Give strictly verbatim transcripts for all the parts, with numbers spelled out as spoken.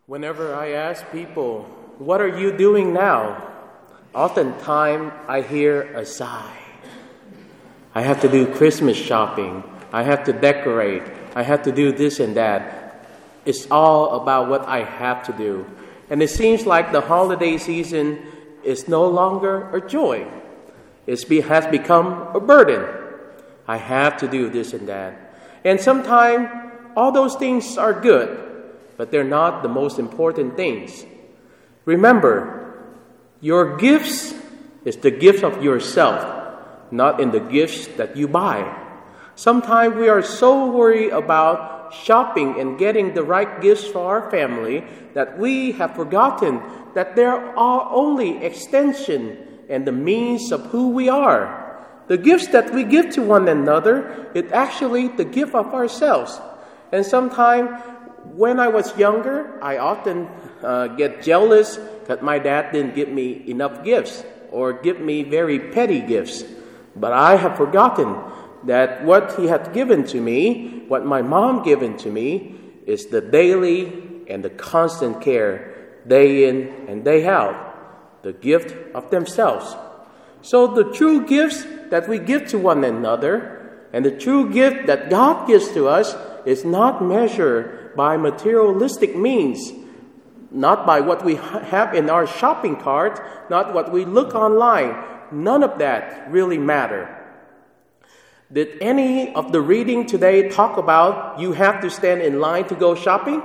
Whenever I ask people, what are you doing now? Oftentimes I hear a sigh. I have to do Christmas shopping. I have to decorate. I have to do this and that. It's all about what I have to do. And it seems like the holiday season is no longer a joy. It be, has become a burden. I have to do this and that. And sometimes all those things are good, but they're not the most important things. Remember, your gifts is the gift of yourself, not in the gifts that you buy. Sometimes we are so worried about shopping and getting the right gifts for our family that we have forgotten that they are only extension and the means of who we are. The gifts that we give to one another is actually the gift of ourselves. And sometimes when I was younger, I often uh, get jealous that my dad didn't give me enough gifts or give me very petty gifts. But I have forgotten that what he had given to me, what my mom given to me, is the daily and the constant care, day in and day out, the gift of themselves. So the true gifts that we give to one another and the true gift that God gives to us is not measured by materialistic means, not by what we have in our shopping cart, not what we look online. None of that really matter. Did any of the reading today talk about you have to stand in line to go shopping?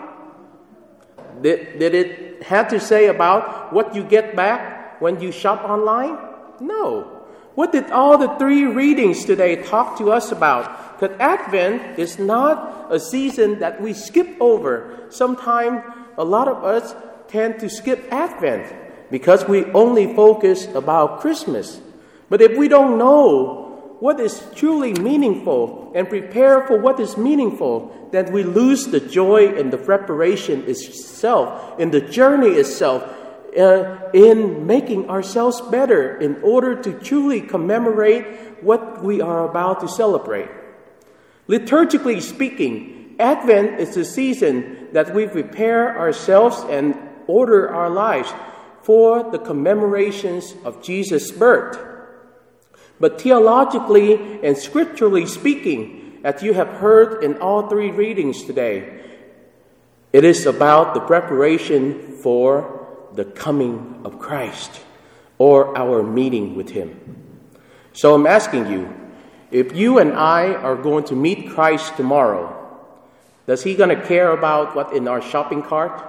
Did, did it have to say about what you get back when you shop online? No. What did all the three readings today talk to us about? That Advent is not a season that we skip over. Sometimes a lot of us tend to skip Advent because we only focus about Christmas. But if we don't know what is truly meaningful and prepare for what is meaningful, then we lose the joy in the preparation itself, in the journey itself, uh, in making ourselves better in order to truly commemorate what we are about to celebrate. Liturgically speaking, Advent is the season that we prepare ourselves and order our lives for the commemorations of Jesus' birth. But theologically and scripturally speaking, as you have heard in all three readings today, it is about the preparation for the coming of Christ or our meeting with Him. So I'm asking you, if you and I are going to meet Christ tomorrow, does He going to care about what in our shopping cart?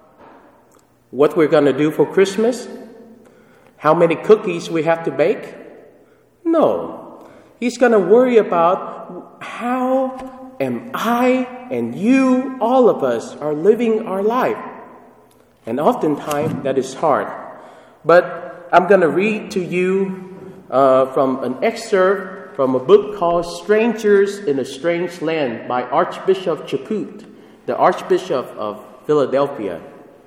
What we're going to do for Christmas? How many cookies we have to bake? No. He's going to worry about how am I and you, all of us, are living our life. And oftentimes that is hard. But I'm going to read to you uh, from an excerpt from a book called Strangers in a Strange Land by Archbishop Chaput, the Archbishop of Philadelphia.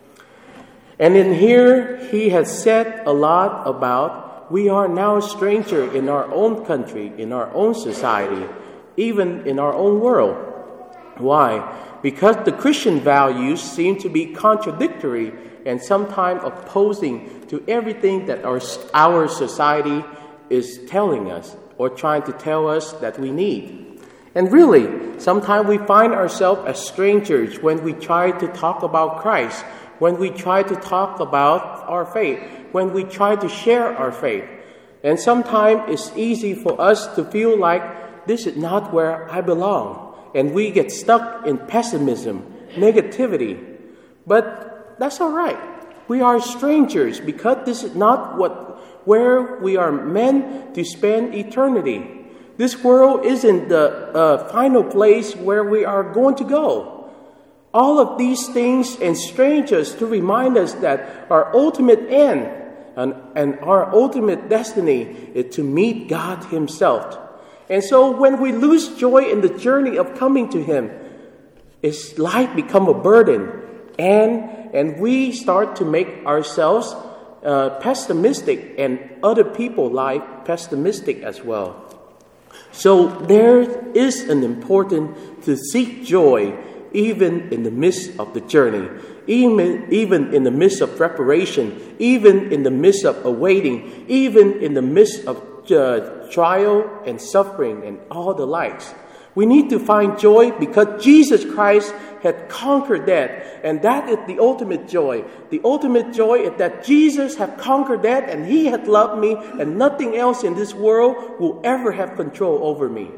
And in here, he has said a lot about we are now a stranger in our own country, in our own society, even in our own world. Why? Because the Christian values seem to be contradictory and sometimes opposing to everything that our, our society is telling us or trying to tell us that we need. And really, sometimes we find ourselves as strangers when we try to talk about Christ, when we try to talk about our faith, when we try to share our faith. And sometimes it's easy for us to feel like this is not where I belong. And we get stuck in pessimism, negativity. But that's all right. We are strangers because this is not what where we are meant to spend eternity. This world isn't the uh, final place where we are going to go. All of these things and strangers to remind us that our ultimate end and, and our ultimate destiny is to meet God Himself. And so when we lose joy in the journey of coming to Him, it's life become a burden. And, and we start to make ourselves uh, pessimistic and other people's life pessimistic as well. So there is an important to seek joy even in the midst of the journey, even, even in the midst of preparation, even in the midst of awaiting, even in the midst of uh, trial and suffering and all the likes. We need to find joy because Jesus Christ had conquered that. And that is the ultimate joy. The ultimate joy is that Jesus had conquered that and He had loved me, and nothing else in this world will ever have control over me.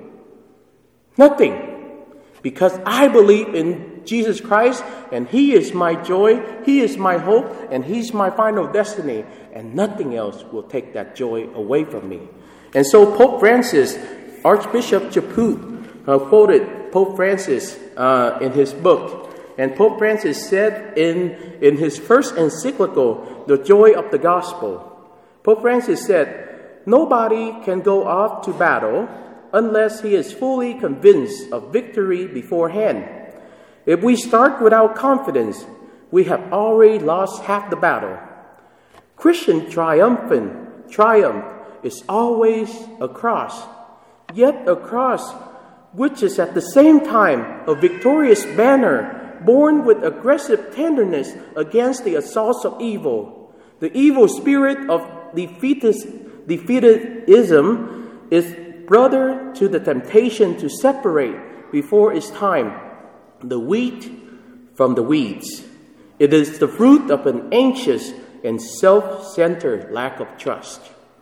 Nothing. Because I believe in Jesus Christ, and He is my joy, He is my hope, and He's my final destiny. And nothing else will take that joy away from me. And so Pope Francis, Archbishop Chaput, uh, quoted Pope Francis uh, in his book. And Pope Francis said in, in his first encyclical, The Joy of the Gospel, Pope Francis said, "Nobody can go off to battle unless he is fully convinced of victory beforehand. If we start without confidence, we have already lost half the battle. Christian triumphant triumph is always a cross, yet a cross which is at the same time a victorious banner borne with aggressive tenderness against the assaults of evil. The evil spirit of defeatist, defeatism is brother to the temptation to separate before its time the wheat from the weeds. It is the fruit of an anxious and self-centered lack of trust."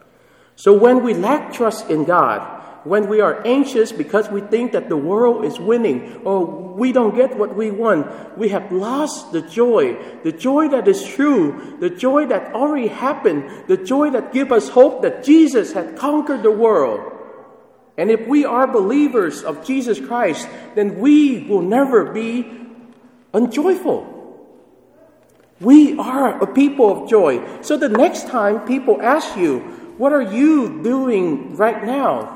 So when we lack trust in God, when we are anxious because we think that the world is winning or we don't get what we want, we have lost the joy, the joy that is true, the joy that already happened, the joy that gives us hope that Jesus had conquered the world. And if we are believers of Jesus Christ, then we will never be unjoyful. We are a people of joy. So the next time people ask you, what are you doing right now?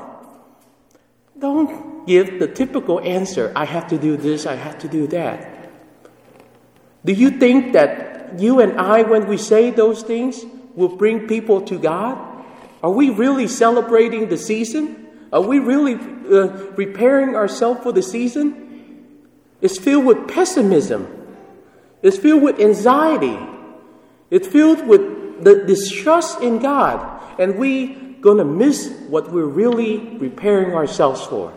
Don't give the typical answer, I have to do this, I have to do that. Do you think that you and I, when we say those things, will bring people to God? Are we really celebrating the season? Are we really uh, preparing ourselves for the season? It's filled with pessimism. It's filled with anxiety. It's filled with the distrust in God. And we going to miss what we're really preparing ourselves for.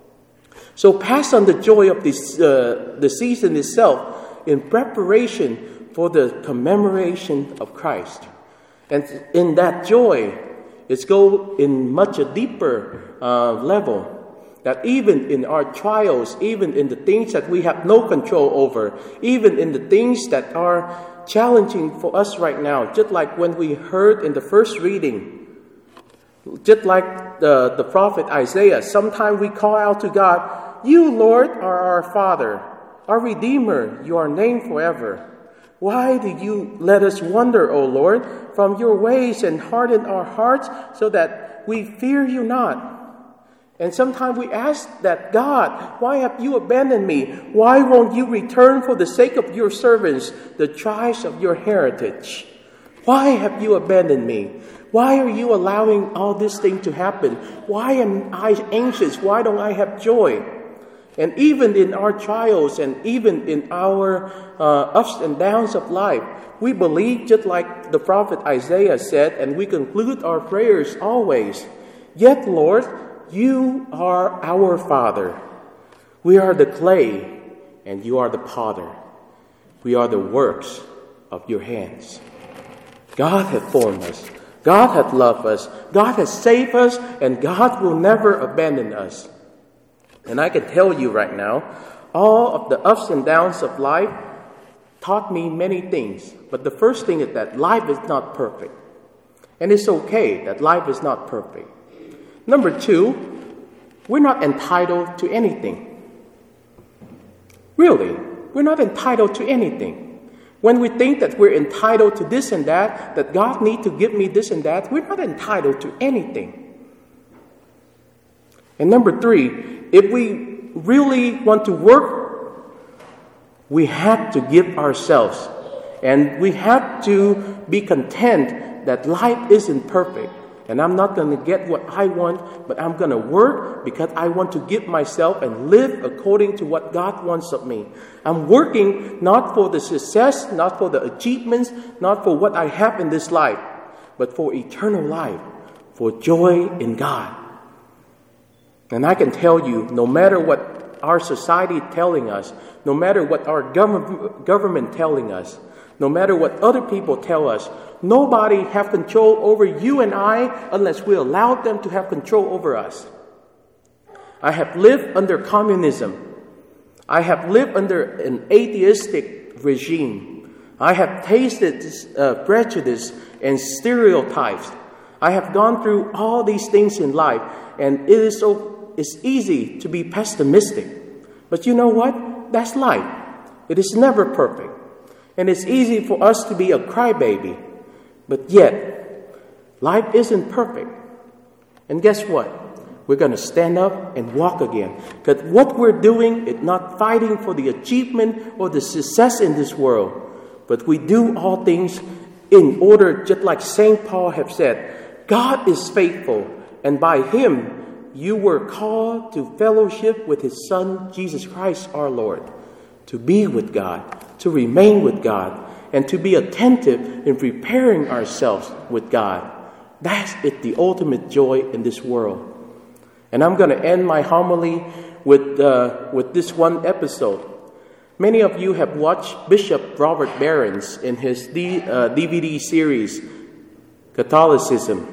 So pass on the joy of this, uh, the season itself in preparation for the commemoration of Christ. And in that joy, it's go in much a deeper uh, level. That even in our trials, even in the things that we have no control over, even in the things that are challenging for us right now, just like when we heard in the first reading, just like the, the prophet Isaiah, sometimes we call out to God, "You, Lord, are our Father, our Redeemer, you are named forever. Why do you let us wander, O Lord, from your ways and harden our hearts so that we fear you not?" And sometimes we ask that, "God, why have you abandoned me? Why won't you return for the sake of your servants, the tribes of your heritage? Why have you abandoned me? Why are you allowing all this thing to happen? Why am I anxious? Why don't I have joy?" And even in our trials and even in our uh, ups and downs of life, we believe just like the prophet Isaiah said, and we conclude our prayers always, "Yet, Lord, you are our Father. We are the clay and you are the potter. We are the works of your hands." God has formed us. God has loved us. God has saved us, and God will never abandon us. And I can tell you right now, all of the ups and downs of life taught me many things. But the first thing is that life is not perfect. And it's okay that life is not perfect. Number two, we're not entitled to anything. Really, we're not entitled to anything. When we think that we're entitled to this and that, that God needs to give me this and that, we're not entitled to anything. And number three, if we really want to work, we have to give ourselves. And we have to be content that life isn't perfect. and I'm not going to get what I want, but I'm going to work because I want to give myself and live according to what God wants of me. I'm working not for the success, not for the achievements, not for what I have in this life, but for eternal life, for joy in God. And I can tell you, no matter what our society is telling us, no matter what our government, government telling us, no matter what other people tell us, nobody have control over you and I unless we allow them to have control over us. I have lived under communism. I have lived under an atheistic regime. I have tasted uh, prejudice and stereotypes. I have gone through all these things in life, and it is so it's easy to be pessimistic. But you know what? That's life. It is never perfect. And it's easy for us to be a crybaby. But yet, life isn't perfect. And guess what? We're going to stand up and walk again. Because what we're doing is not fighting for the achievement or the success in this world. But we do all things in order, just like Saint Paul have said, God is faithful, and by Him you were called to fellowship with His Son, Jesus Christ our Lord, to be with God, to remain with God, and to be attentive in preparing ourselves with God. That's it, the ultimate joy in this world. And I'm going to end my homily with uh, with this one episode. Many of you have watched Bishop Robert Barron's in his D, uh, D V D series, Catholicism.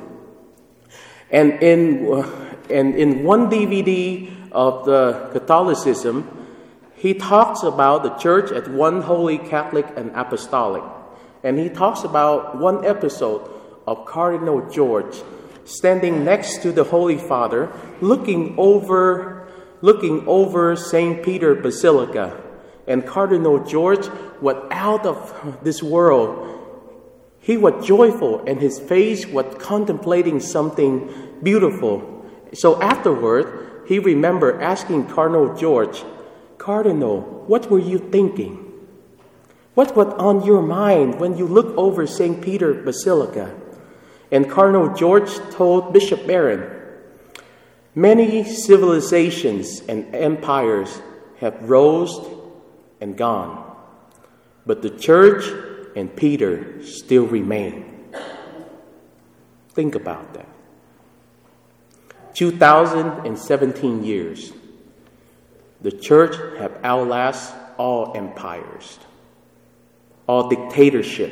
And in uh, and in one D V D of the Catholicism, he talks about the church as one holy, Catholic, and apostolic. And he talks about one episode of Cardinal George standing next to the Holy Father, looking over, looking over Saint Peter Basilica. And Cardinal George was out of this world. He was joyful, and his face was contemplating something beautiful. So afterward, he remembered asking Cardinal George, "Cardinal, what were you thinking? What was on your mind when you looked over Saint Peter Basilica?" And Cardinal George told Bishop Barron, "Many civilizations and empires have rose and gone, but the church and Peter still remain." Think about that. two thousand seventeen years. The church have outlasted all empires, all dictatorship,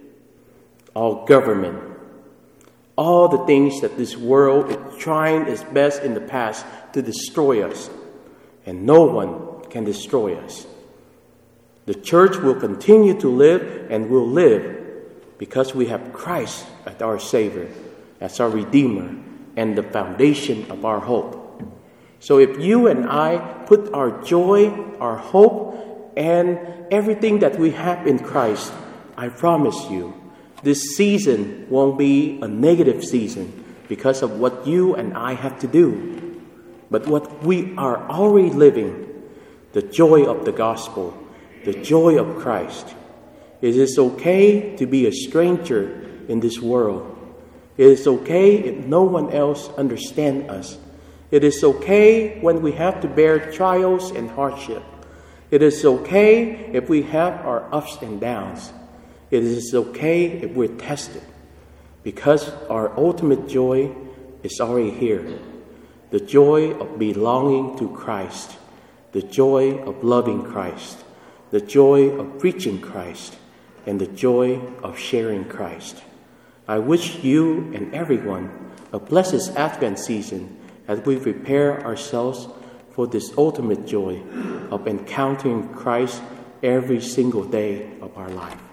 all government, all the things that this world is trying its best in the past to destroy us. And no one can destroy us. The church will continue to live and will live because we have Christ as our Savior, as our Redeemer, and the foundation of our hope. So if you and I put our joy, our hope, and everything that we have in Christ, I promise you, this season won't be a negative season because of what you and I have to do. But what we are already living, the joy of the gospel, the joy of Christ. It is okay to be a stranger in this world. It is okay if no one else understands us. It is okay when we have to bear trials and hardship. It is okay if we have our ups and downs. It is okay if we're tested, because our ultimate joy is already here. The joy of belonging to Christ, the joy of loving Christ, the joy of preaching Christ, and the joy of sharing Christ. I wish you and everyone a blessed Advent season as we prepare ourselves for this ultimate joy of encountering Christ every single day of our life.